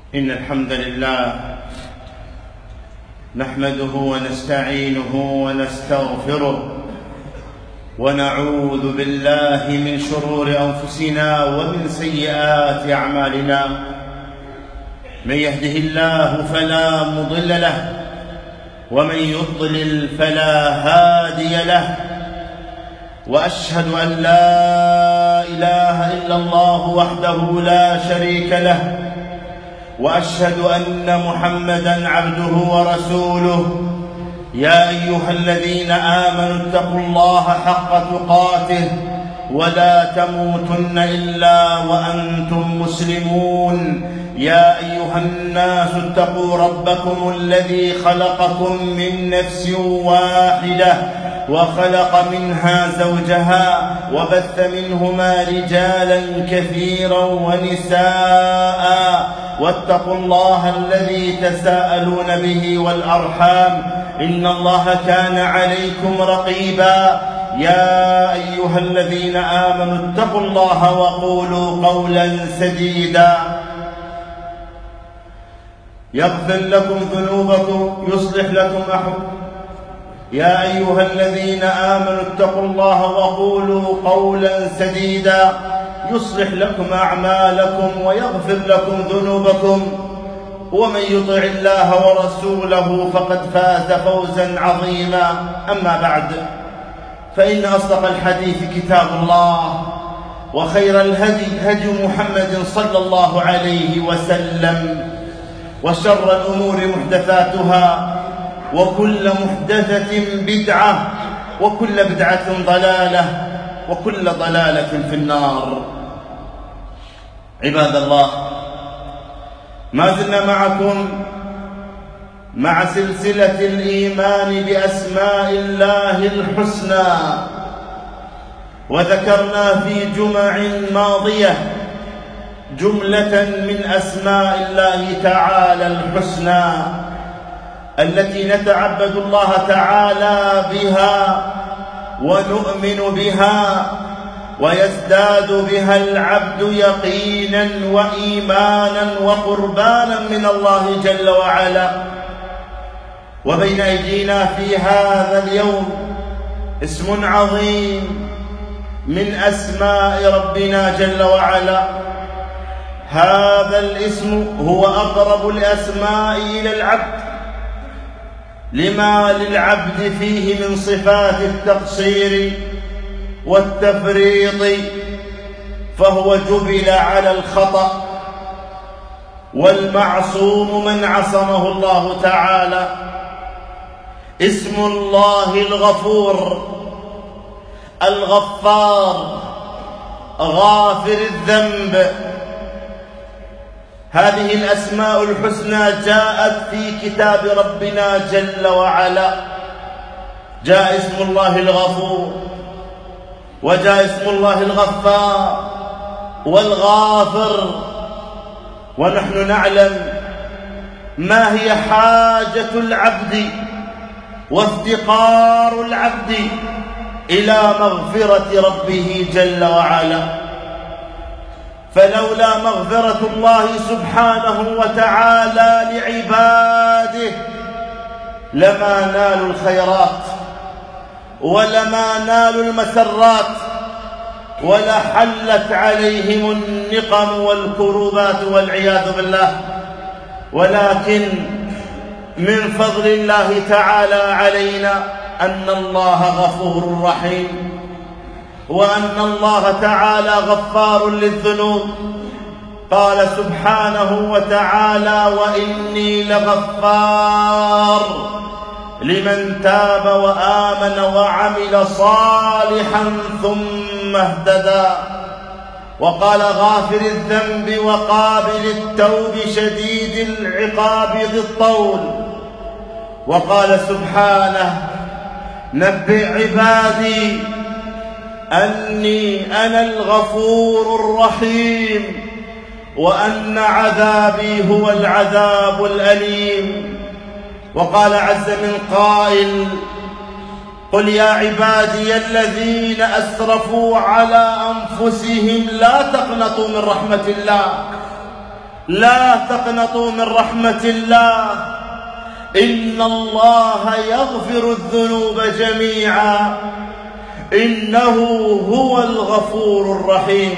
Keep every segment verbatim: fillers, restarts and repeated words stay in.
إن الحمد لله نحمده ونستعينه ونستغفره ونعوذ بالله من شرور أنفسنا ومن سيئات أعمالنا. من يهده الله فلا مضل له ومن يضلل فلا هادي له، وأشهد أن لا إله إلا الله وحده لا شريك له، وأشهد أن محمدًا عبده ورسوله. يا أيها الذين آمنوا اتقوا الله حق تقاته ولا تموتن إلا وأنتم مسلمون. يا أيها الناس اتقوا ربكم الذي خلقكم من نفس واحدة وخلق منها زوجها وبث منهما رجالا كثيرا ونساء، واتقوا الله الذي تساءلون به والأرحام إن الله كان عليكم رقيبا. يا أيها الذين آمنوا اتقوا الله وقولوا قولا سديدا يغفر لكم ذنوبكم يصلح لكم أحوالكم. يا أيها الذين آمنوا اتقوا الله وقولوا قولا سديدا يصلح لكم أعمالكم ويغفر لكم ذنوبكم، ومن يطع الله ورسوله فقد فاز فوزا عظيما. أما بعد، فإن أصدق الحديث كتاب الله، وخير الهدي هدي محمد صلى الله عليه وسلم، وشر الأمور محدثاتها، وكل محدثة بدعة، وكل بدعة ضلالة، وكل ضلالة في النار. عباد الله، ما زلنا معكم مع سلسلة الإيمان بأسماء الله الحسنى، وذكرنا في جمع ماضية جملة من أسماء الله تعالى الحسنى التي نتعبد الله تعالى بها ونؤمن بها، ويزداد بها العبد يقينا وإيمانا وقربانا من الله جل وعلا. وبين أيدينا في هذا اليوم اسم عظيم من أسماء ربنا جل وعلا. هذا الاسم هو أقرب الأسماء إلى العبد، لما للعبد فيه من صفات التقصير والتفريط، فهو جبل على الخطأ، والمعصوم من عصمه الله تعالى. اسم الله الغفور، الغفار، غافر الذنب. هذه الأسماء الحسنى جاءت في كتاب ربنا جل وعلا. جاء اسم الله الغفور، وجاء اسم الله الغفار والغافر. ونحن نعلم ما هي حاجة العبد وافتقار العبد إلى مغفرة ربه جل وعلا. فلولا مغفرة الله سبحانه وتعالى لعباده لما نالوا الخيرات، ولما نالوا المسرات، ولحلت عليهم النقم والكروبات والعياذ بالله. ولكن من فضل الله تعالى علينا أن الله غفور رحيم، وأن الله تعالى غفار للذنوب. قال سبحانه وتعالى: وإني لغفار لمن تاب وآمن وعمل صالحا ثم اهتدى. وقال: غافر الذنب وقابل التوب شديد العقاب ذي الطول. وقال سبحانه: نبئ عبادي أني أنا الغفور الرحيم، وأن عذابي هو العذاب الأليم. وقال عز من قائل: قل يا عبادي الذين أسرفوا على أنفسهم لا تقنطوا من رحمة الله لا تقنطوا من رحمة الله، إن الله يغفر الذنوب جميعا إنه هو الغفور الرحيم.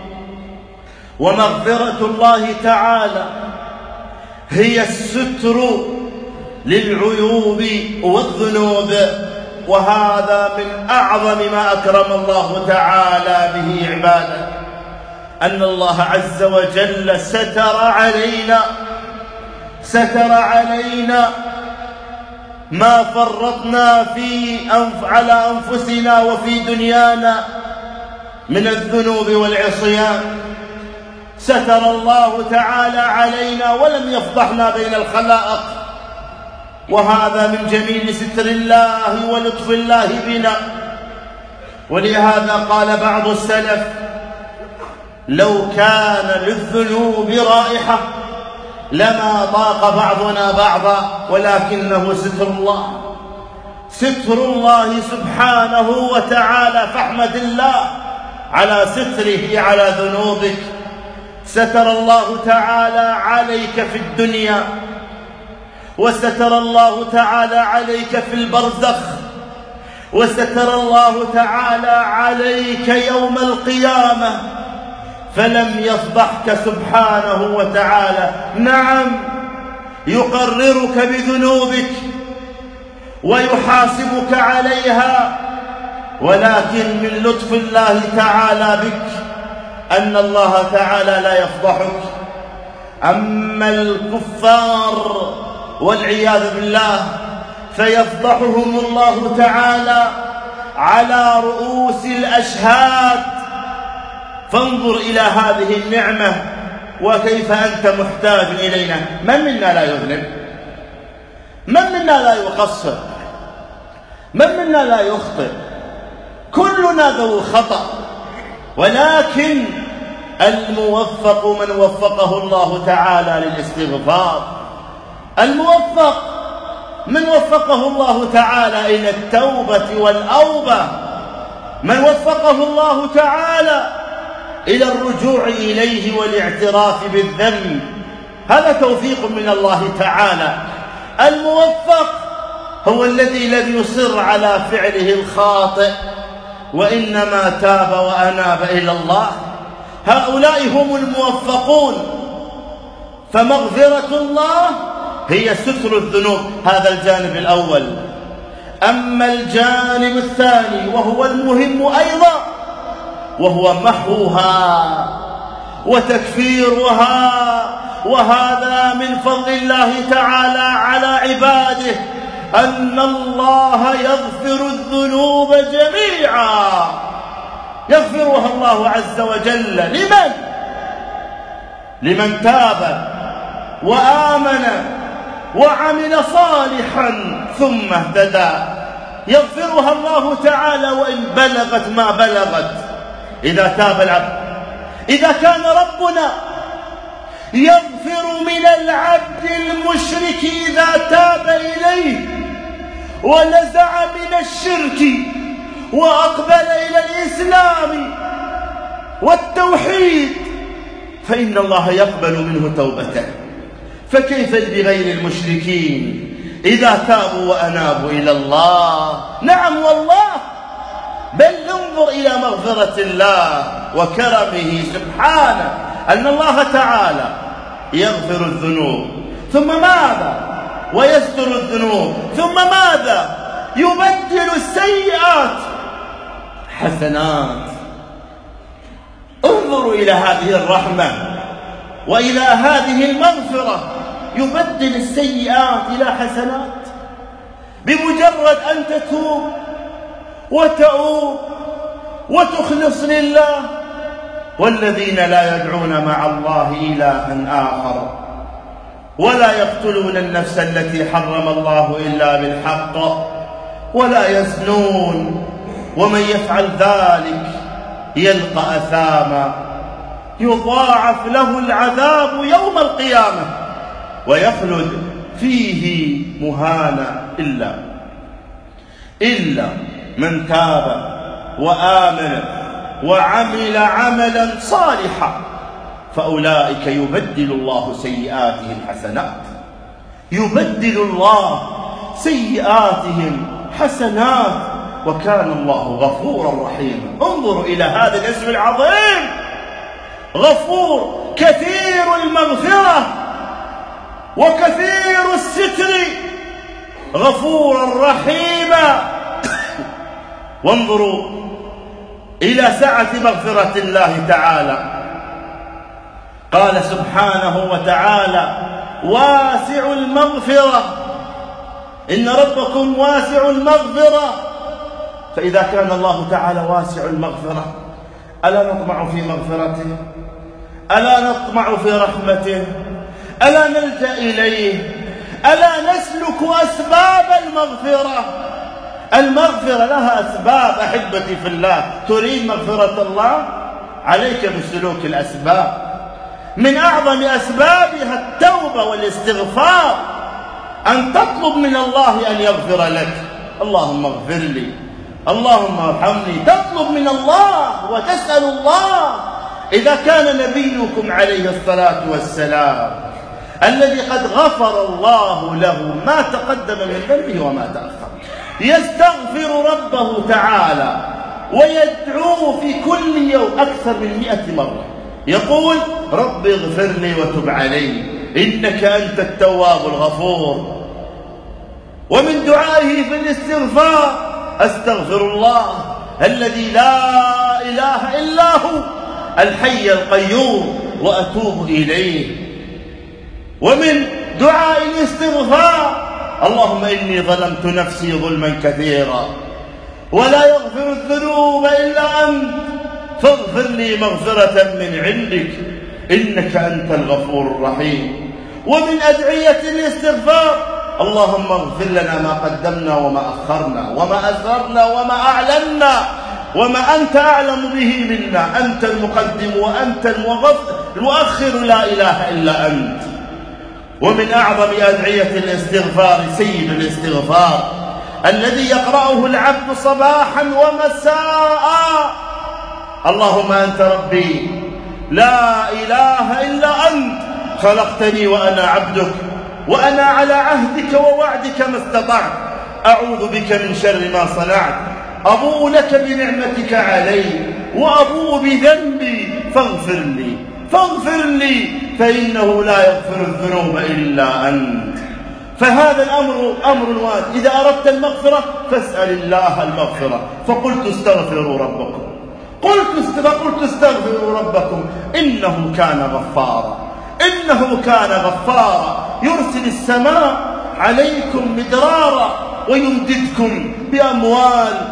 ومغفرة الله تعالى هي الستر للعيوب والذنوب، وهذا من أعظم ما أكرم الله تعالى به عباده، أن الله عز وجل ستر علينا ستر علينا ما فرطنا في أنف على أنفسنا وفي دنيانا من الذنوب والعصيان. ستر الله تعالى علينا ولم يفضحنا بين الخلائق، وهذا من جميل ستر الله ولطف الله بنا. ولهذا قال بعض السلف: لو كان للذنوب رائحة لما طاق بعضنا بعضا، ولكنه ستر الله، ستر الله سبحانه وتعالى. فاحمد الله على ستره على ذنوبك. ستر الله تعالى عليك في الدنيا، وستر الله تعالى عليك في البرزخ، وستر الله تعالى عليك يوم القيامة، فلم يفضحك سبحانه وتعالى. نعم، يقررك بذنوبك ويحاسبك عليها، ولكن من لطف الله تعالى بك أن الله تعالى لا يفضحك. أما الكفار والعياذ بالله فيفضحهم الله تعالى على رؤوس الأشهاد. فانظر إلى هذه النعمة وكيف أنت محتاج إلينا. من منا لا يذنب؟ من منا لا يقصر؟ من منا لا يخطئ؟ كلنا ذو خطأ، ولكن الموفق من وفقه الله تعالى للاستغفار، الموفق من وفقه الله تعالى إلى التوبة والأوبة، من وفقه الله تعالى إلى الرجوع إليه والاعتراف بالذنب. هذا توفيق من الله تعالى. الموفق هو الذي لم يصر على فعله الخاطئ وإنما تاب وأناب إلى الله. هؤلاء هم الموفقون. فمغفرة الله هي ستر الذنوب، هذا الجانب الأول. أما الجانب الثاني وهو المهم أيضا، وهو محوها وتكفيرها، وهذا من فضل الله تعالى على عباده، أن الله يغفر الذنوب جميعا، يغفرها الله عز وجل. لمن؟ لمن تاب وآمن وعمل صالحا ثم اهتدى، يغفرها الله تعالى وإن بلغت ما بلغت. إذا تاب العبد، إذا كان ربنا يغفر من العبد المشرك إذا تاب إليه ونزع من الشرك وأقبل إلى الإسلام والتوحيد، فإن الله يقبل منه توبته. فكيف بغير المشركين إذا تابوا وأنابوا إلى الله؟ نعم والله، بل انظر إلى مغفرة الله وكرمه سبحانه، أن الله تعالى يغفر الذنوب ثم ماذا؟ ويستر الذنوب ثم ماذا؟ يبدل السيئات حسنات. انظروا إلى هذه الرحمة وإلى هذه المغفرة، يبدل السيئات إلى حسنات بمجرد أن تتوب وتؤوب وتخلص لله. والذين لا يدعون مع الله إلها آخر ولا يقتلون النفس التي حرم الله إلا بالحق ولا يزنون ومن يفعل ذلك يلقى أثاما يضاعف له العذاب يوم القيامة ويخلد فيه مهانا إلا إلا من تاب وآمن وعمل عملا صالحا فأولئك يبدل الله سيئاتهم حسنات، يبدل الله سيئاتهم حسنات، وكان الله غفورا رحيما. انظروا إلى هذا الاسم العظيم، غفور كثير المغفرة وكثير الستر، غفورا رحيما. وانظروا إلى سعة مغفرة الله تعالى، قال سبحانه وتعالى: واسع المغفرة، إن ربكم واسع المغفرة. فإذا كان الله تعالى واسع المغفرة، ألا نطمع في مغفرته؟ ألا نطمع في رحمته؟ ألا نلجأ إليه؟ ألا نسلك أسباب المغفرة؟ المغفرة لها أسباب أحبتي في الله. تريد مغفرة الله؟ عليك بسلوك الأسباب. من أعظم أسبابها التوبة والاستغفار، أن تطلب من الله أن يغفر لك. اللهم اغفر لي، اللهم ارحمني، تطلب من الله وتسأل الله. إذا كان نبيكم عليه الصلاة والسلام الذي قد غفر الله له ما تقدم من ذنبه وما تأخر، يستغفر ربه تعالى ويدعوه في كل يوم أكثر من مئة مرة، يقول: رب اغفر لي وتب علي إنك أنت التواب الغفور. ومن دعائه في الاستغفار: أستغفر الله الذي لا إله إلا هو الحي القيوم وأتوب إليه. ومن دعاء الاستغفار: اللهم إني ظلمت نفسي ظلما كثيرا ولا يغفر الذنوب إلا أنت فاغفر لي مغفرة من عندك إنك أنت الغفور الرحيم. ومن أدعية الاستغفار: اللهم اغفر لنا ما قدمنا وما أخرنا وما أسررنا وما أعلنا وما أنت أعلم به منا، أنت المقدم وأنت المؤخر، لا إله إلا أنت. ومن أعظم أدعية الاستغفار سيد الاستغفار الذي يقرأه العبد صباحا ومساء: اللهم أنت ربي لا إله إلا أنت، خلقتني وأنا عبدك وأنا على عهدك ووعدك ما استطعت، أعوذ بك من شر ما صنعت، أبوء لك بنعمتك علي وأبوء بذنبي فاغفر لي فاغفر لي فإنه لا يغفر الذنوب إلا أنت. فهذا الأمر أمر واجب. إذا أردت المغفرة فاسأل الله المغفرة. فقلت استغفروا ربكم، قلت فقلت استغفروا ربكم إنه كان غفارا، إنه كان غفارا، يرسل السماء عليكم مدرارا ويمددكم بأموال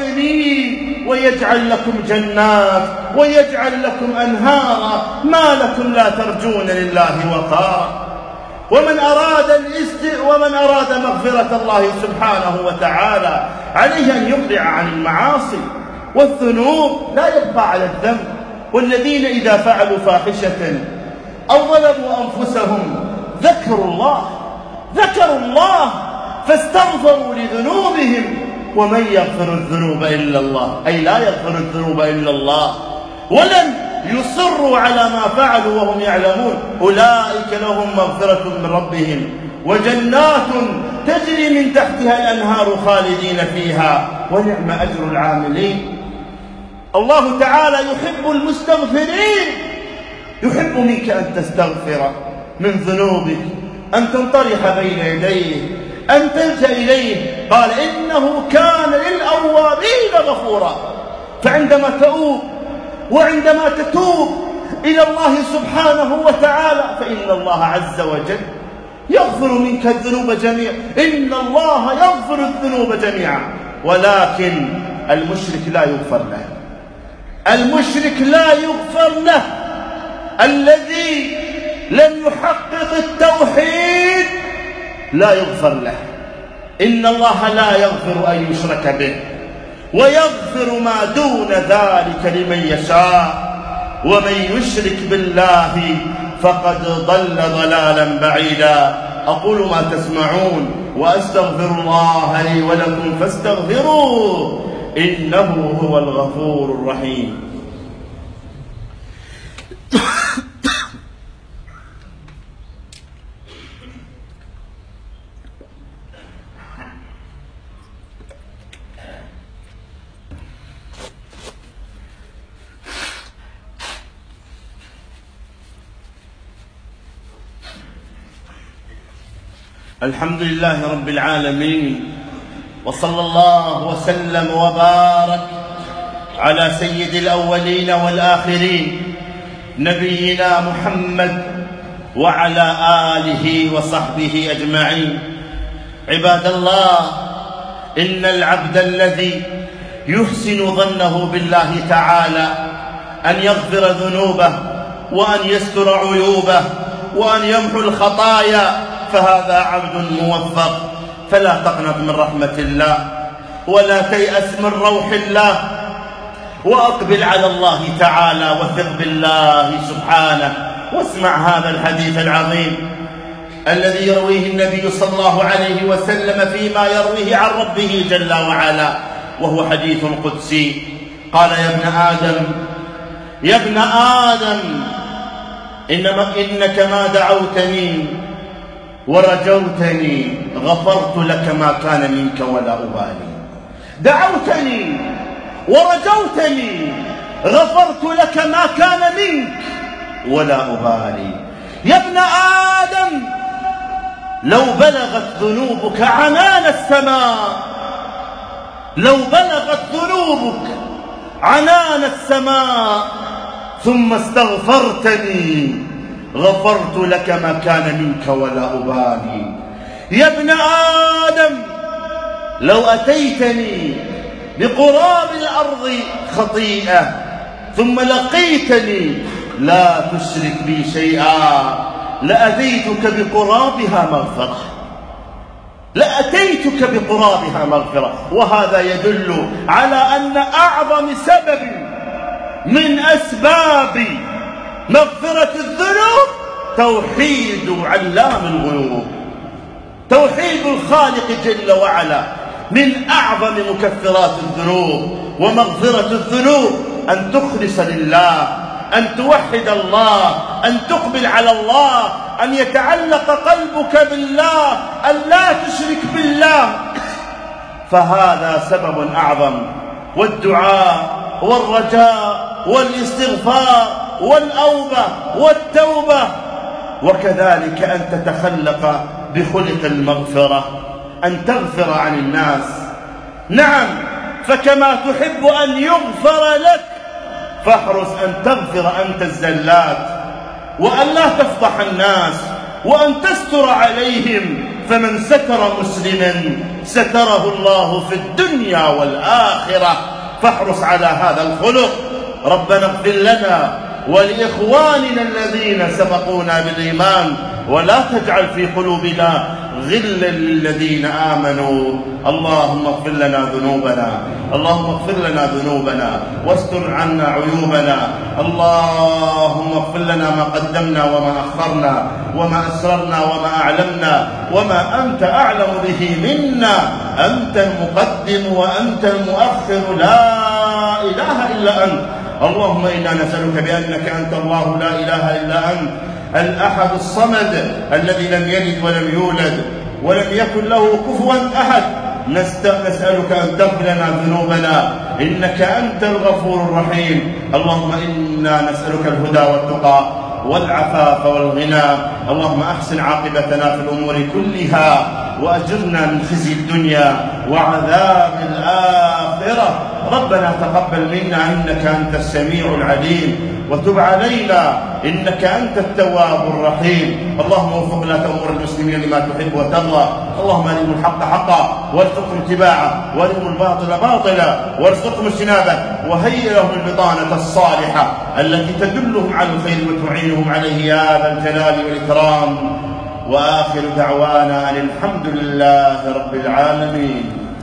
وبنين ويجعل لكم جنات ويجعل لكم أنهارا، ما لكم لا ترجون لله وقارا. ومن أراد الاست ومن أراد مغفرة الله سبحانه وتعالى عليه أن يقلع عن المعاصي والذنوب، لا يبقى على الذنب. والذين إذا فعلوا فاحشة أو ظلموا أنفسهم ذكروا الله ذكروا الله فاستغفروا لذنوبهم ومن يغفر الذنوب إلا الله، أي لا يغفر الذنوب إلا الله، ولم يصروا على ما فعلوا وهم يعلمون، أولئك لهم مغفرة من ربهم وجنات تجري من تحتها الأنهار خالدين فيها ونعم أجر العاملين. الله تعالى يحب المستغفرين، يحب منك أن تستغفر من ذنوبك، أن تنطرح بين يديه، أن تلجأ إليه. قال: إنه كان للأوابين غفورا. فعندما تؤوب وعندما تتوب إلى الله سبحانه وتعالى فإن الله عز وجل يغفر منك الذنوب جميعا، إن الله يغفر الذنوب جميعا. ولكن المشرك لا يغفر له، المشرك لا يغفر له، الذي لم يحقق التوحيد لا يغفر له. إن الله لا يغفر أن يشرك به ويغفر ما دون ذلك لمن يشاء، ومن يشرك بالله فقد ضل ضلالا بعيدا. أقول ما تسمعون وأستغفر الله لي ولكم فاستغفروه إنه هو الغفور الرحيم. الحمد لله رب العالمين، وصلى الله وسلم وبارك على سيد الأولين والآخرين نبينا محمد وعلى آله وصحبه أجمعين. عباد الله، إن العبد الذي يحسن ظنه بالله تعالى أن يغفر ذنوبه وأن يستر عيوبه وأن يمحو الخطايا فهذا عبد موفق. فلا تقنط من رحمة الله ولا تيأس من روح الله، وأقبل على الله تعالى وثق بالله سبحانه. واسمع هذا الحديث العظيم الذي يرويه النبي صلى الله عليه وسلم فيما يرويه عن ربه جل وعلا، وهو حديث قدسي. قال: يا ابن آدم يا ابن آدم إنما إنك ما دعوتني ورجوتني غفرت لك ما كان منك ولا أبالي. دعوتني ورجوتني غفرت لك ما كان منك ولا أبالي. يا ابن آدم، لو بلغت ذنوبك عنان السماء لو بلغت ذنوبك عنان السماء ثم استغفرتني غفرت لك ما كان منك ولا أبالي. يا ابن آدم، لو أتيتني بقراب الأرض خطيئة ثم لقيتني لا تشرك بي شيئا لأتيتك بقرابها مغفرة لأتيتك بقرابها مغفرة. وهذا يدل على أن أعظم سبب من أسباب مغفرة الذنوب توحيد علام الغيوب، توحيد الخالق جل وعلا. من أعظم مكفرات الذنوب ومغفرة الذنوب أن تخلص لله، أن توحد الله، أن تقبل على الله، أن يتعلق قلبك بالله، أن لا تشرك بالله، فهذا سبب أعظم. والدعاء والرجاء والاستغفار والأوبة والتوبة، وكذلك أن تتخلق بخلق المغفرة، أن تغفر عن الناس. نعم، فكما تحب أن يغفر لك فاحرص أن تغفر أنت الزلات، وأن لا تفضح الناس، وأن تستر عليهم. فمن ستر مسلما ستره الله في الدنيا والآخرة. فاحرص على هذا الخلق. ربنا اغفر لنا ولإخواننا الذين سبقونا بالإيمان، ولا تجعل في قلوبنا غلا للذين آمنوا. اللهم اغفر لنا ذنوبنا اللهم اغفر لنا ذنوبنا واستر عنا عيوبنا. اللهم اغفر لنا ما قدمنا وما أخرنا وما أسررنا وما أعلمنا وما أنت أعلم به منا. أنت المقدم وأنت المؤخر، لا إله إلا أنت. اللهم إنا نسألك بأنك أنت الله لا إله إلا أنت الأحد الصمد الذي لم يلد ولم يولد ولم يكن له كفوا أحد. نسألك أن تغفر لنا ذنوبنا إنك أنت الغفور الرحيم. اللهم إنا نسألك الهدى والتقى والعفاف والغنى. اللهم أحسن عاقبتنا في الأمور كلها وأجرنا من خزي الدنيا وعذاب الآخرة. ربنا تقبل منا إنك أنت السميع العليم، وتب علينا إنك أنت التواب الرحيم. اللهم وفق لا أمور المسلمين لما تحب وترضى. اللهم أرهم الحق حقا وارزقهم اتباعه، وأرهم الباطل باطلا وارزقهم اجتنابه، وهيئ لهم البطانة الصالحة التي تدلهم على الخير وتعينهم عليه يا ذا الجلال والإكرام. وآخر دعوانا أن الحمد لله رب العالمين.